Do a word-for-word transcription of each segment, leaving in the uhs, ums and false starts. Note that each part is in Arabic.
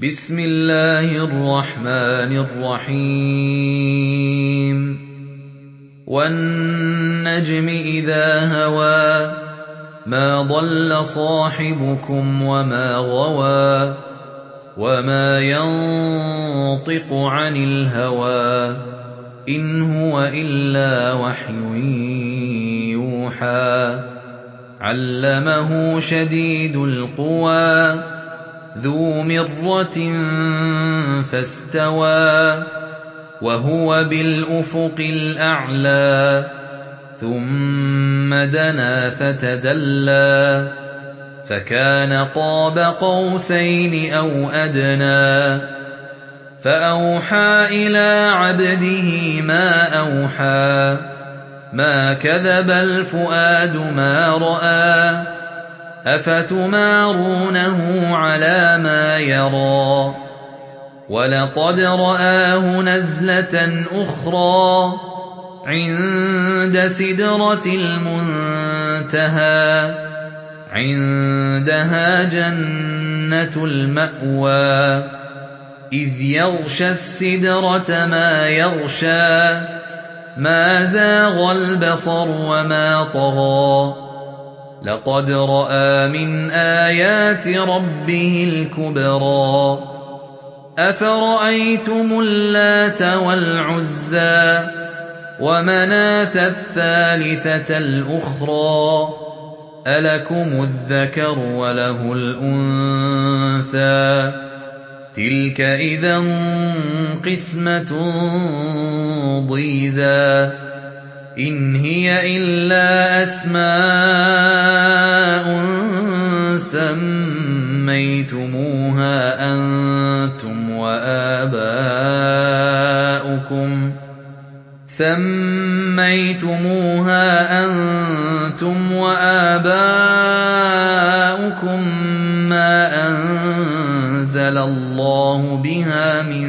بسم الله الرحمن الرحيم والنجم إذا هوى ما ضل صاحبكم وما غوى وما ينطق عن الهوى إن هو إلا وحي يوحى علمه شديد القوى ذو مرة فاستوى وهو بالأفق الأعلى ثم دنا فتدلى فكان قاب قوسين أو أدنى فأوحى إلى عبده ما أوحى ما كذب الفؤاد ما رأى أفتمارونه على ما يرى ولقد رآه نزلة أخرى عند سدرة المنتهى عندها جنة المأوى إذ يغشى السدرة ما يغشى ما زاغ البصر وما طغى لقد رأى من آيات ربه الكبرى أفرأيتم اللات والعزى ومناة الثالثة الأخرى ألكم الذكر وله الأنثى تلك إذا قسمة ضيزى إن هي إلا أسماء سميتموها أنتم وآباؤكم سميتموها أنتم وآباؤكم ما أنزل الله بها من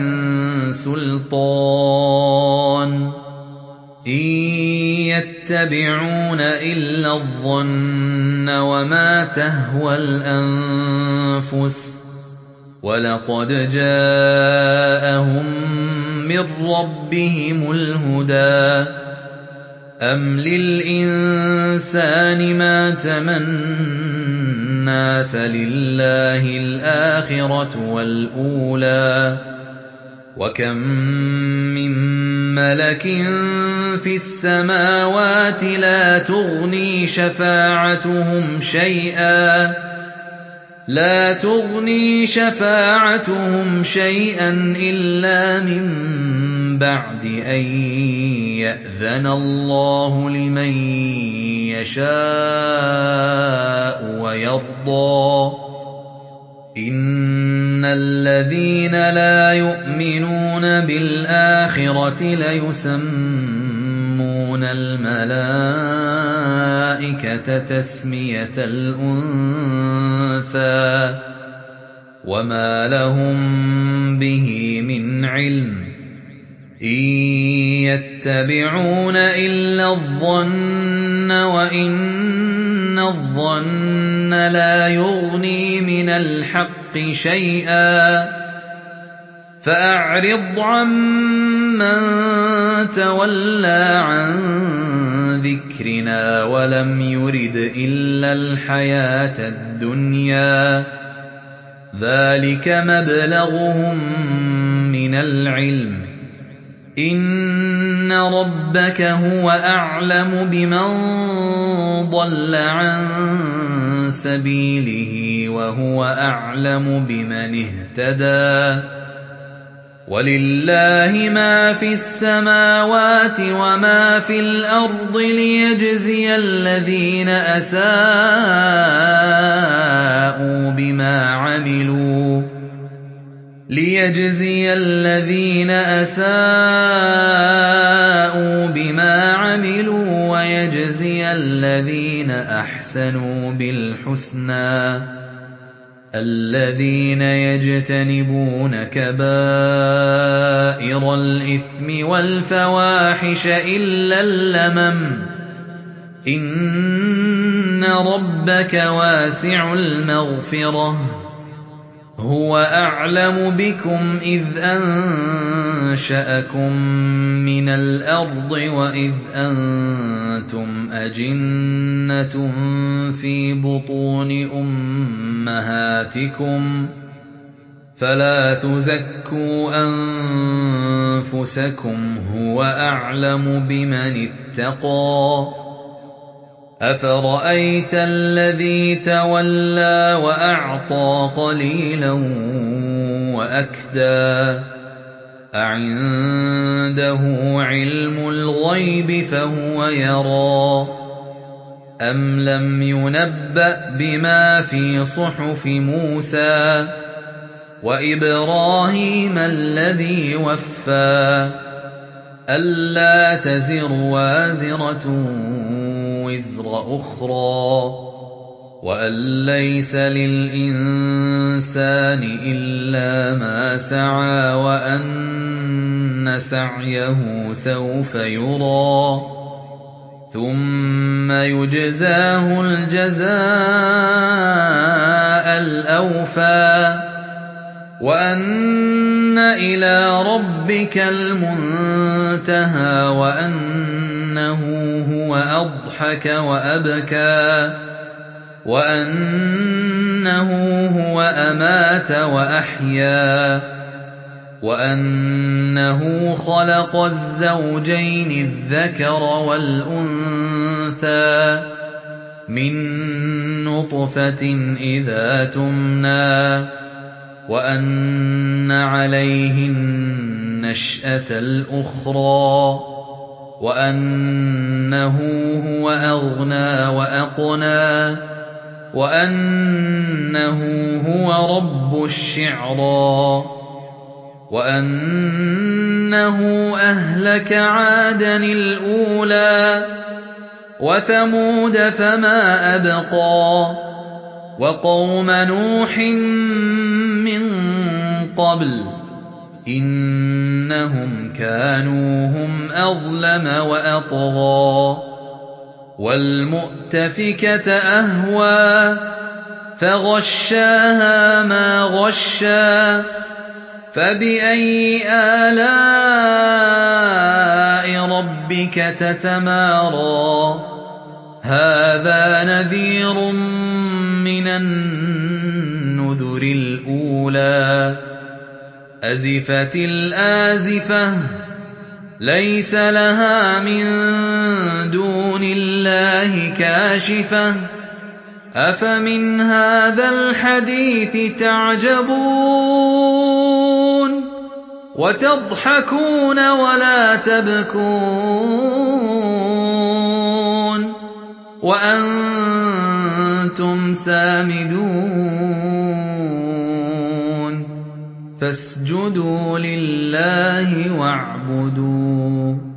سلطان إن يتبعون إلا الظن وما تهوى الأنفس ولقد جاءهم من ربهم الهدى أم للإنسان ما تمنى فلله الآخرة والأولى وكم من ملك في السماوات لا تغني شفاعتهم شيئا لا تغني شفاعتهم شيئا إلا من بعد أن يأذن الله لمن يشاء ويرضى إن الذين لا يؤمنون بالآخرة ليسمون الملائكة تسمية الأنثى وما لهم به من علم إن يتبعون إلا الظن وإن الظن لا يغني من الحق شيئا فأعرض عمن تولى عن ذكرنا ولم يرد إلا الحياة الدنيا ذلك مبلغهم من العلم إن ربك هو أعلم بمن ضل عن سبيله وهو أعلم بمن اهتدى ولله ما في السماوات وما في الأرض ليجزي الذين أساءوا بما عملوا ليجزي الذين أساءوا بما عملوا ويجزي الذين أحسنوا بالحسنى الذين يجتنبون كبائر الإثم والفواحش إلا اللمم إن ربك واسع المغفرة هُوَ أَعْلَمُ بِكُمْ إِذْ أَنشَأَكُم مِّنَ الْأَرْضِ وَإِذْ أَنتُمْ أَجِنَّةٌ فِي بُطُونِ أُمَّهَاتِكُمْ ۖ فَلَا تُزَكُّوا أَنفُسَكُمْ ۖ هُوَ أَعْلَمُ بِمَنِ اتَّقَىٰ أَفَرَأَيْتَ الَّذِي تَوَلَّىٰ وَأَعْطَىٰ قَلِيلًا وَأَكْدَىٰ أَعِندَهُ عِلْمُ الْغَيْبِ فَهُوَ يَرَىٰ أَمْ لَمْ يُنَبَّأْ بِمَا فِي صُحُفِ مُوسَىٰ وَإِبْرَاهِيمَ الَّذِي وَفَّىٰ أَلَّا تَزِرُ وَازِرَةٌ وِزْرَ أُخْرَىٰ وَأَن لَّيْسَ لِلْإِنسَانِ إِلَّا مَا سَعَىٰ وَأَنَّ سَعْيَهُ سَوْفَ يُرَىٰ ثُمَّ يُجْزَاهُ الْجَزَاءَ الْأَوْفَىٰ وَأَنَّ إِلَىٰ رَبِّكَ الْمُنتَهَىٰ وَأَنَّهُ هُوَ أَضْحَكَ وَأَبْكَىٰ وَأَنَّهُ هُوَ أَمَاتَ وَأَحْيَا وَأَنَّهُ خَلَقَ الزَّوْجَيْنِ الذَّكَرَ وَالْأُنثَىٰ مِن نُّطْفَةٍ إِذَا تُمْنَىٰ وَأَنَّ عَلَيْهِ النَّشْأَةَ الْأُخْرَىٰ وَأَنَّهُ هُوَ أَغْنَىٰ وَأَقْنَىٰ وَأَنَّهُ هُوَ رَبُّ الشِّعْرَىٰ وَأَنَّهُ أَهْلَكَ عَادًا الْأُولَىٰ وَثَمُودَ فَمَا أَبْقَىٰ وَقَوْمَ نُوحٍ مِّن قَبْلُ ۖ إِنَّهُمْ كَانُوا هُمْ أَظْلَمَ وَأَطْغَىٰ وَالْمُؤْتَفِكَةَ أَهْوَىٰ فَغَشَّاهَا مَا غَشَّىٰ فَبِأَيِّ آلَاءِ رَبِّكَ تَتَمَارَىٰ هَٰذَا نَذِيرٌ مِّنَ النُّذُرِ الْأُولَىٰ أَزِفَتِ الْآزِفَةُ لَيْسَ لَهَا مِن دُونِ اللَّهِ كَاشِفَةٌ أَفَمِنْ هَٰذَا الْحَدِيثِ تَعْجَبُونَ وَتَضْحَكُونَ وَلَا تَبْكُونَ وَأَنتُمْ سَامِدُونَ فَاسْجُدُوا لِلَّهِ وَاعْبُدُوا ۩